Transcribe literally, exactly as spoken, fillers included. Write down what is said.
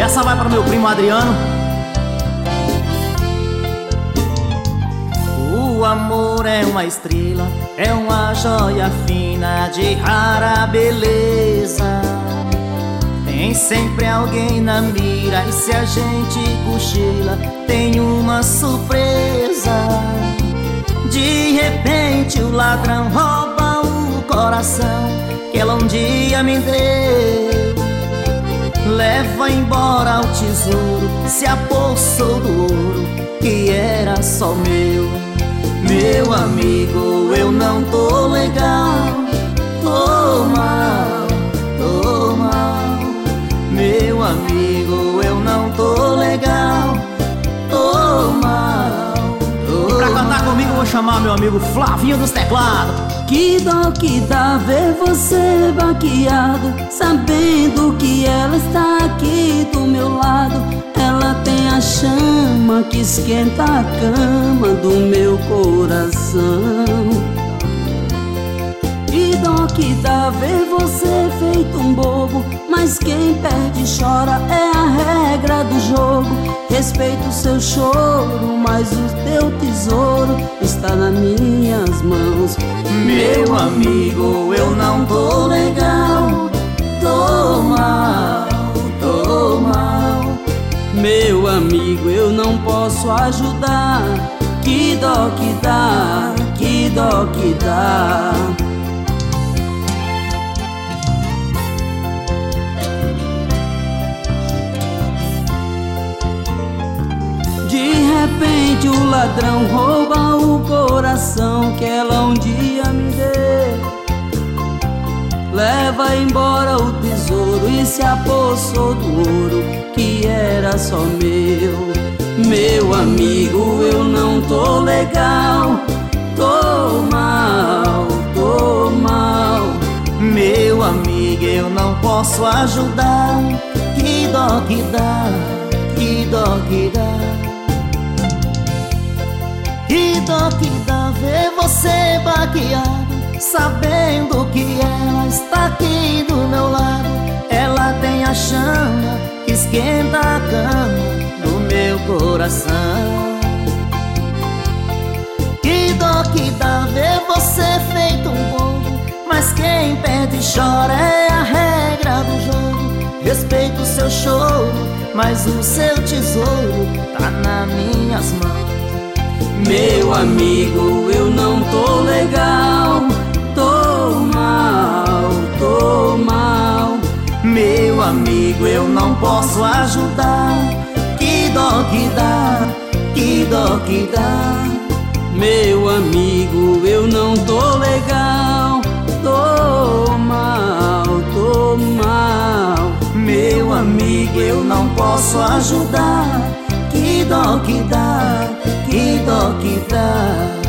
Essa vai para meu primo Adriano. O amor é uma estrela, é uma joia fina de rara beleza. Tem sempre alguém na mira e se a gente cochila tem uma surpresa. De repente o ladrão rouba o coração que ela um dia me deu. Leva embora o tesouro, se apossou do ouro que era só meu. Meu amigo, eu não tô legal, tô mal, tô mal. Meu amigo, eu não tô legal, tô mal, tô mal. Pra cantar comigo eu vou chamar meu amigo Flavinho dos teclados. Que dó que dá ver você baqueado, sabendo que ela está aqui do meu lado. Ela tem a chama que esquenta a cama do meu coração. Que dó que dá ver você feito um bobo, mas quem perde chora, é a regra do jogo. Respeito o seu choro, mas o teu tesouro está nas minhas mãos. Meu amigo, eu não tô legal, tô mal, tô mal. Meu amigo, eu não posso ajudar. Que dó que dá, que dó que dá. De repente o ladrão rouba o coração que ela um dia me deu. Leva embora o tesouro e se apossou do ouro que era só meu. Meu amigo, eu não tô legal, tô mal, tô mal. Meu amigo, eu não posso ajudar. Que dó que dá, que dó que dá. Que dó que dá ver você baqueado, sabendo que ela está aqui do meu lado. Ela tem a chama que esquenta a cama do meu coração. Que dó que dá ver você feito um bobo, mas quem perde chora, é a regra do jogo. Respeito o seu choro, mas o seu tesouro tá nas minhas mãos. Meu amigo, eu não tô legal, tô mal, tô mal. Meu amigo, eu não posso ajudar. Que dó que dá, que dó que dá. Meu amigo, eu não tô legal, tô mal, tô mal. Meu amigo, eu não posso ajudar. Que dó que dá, que dó que dá.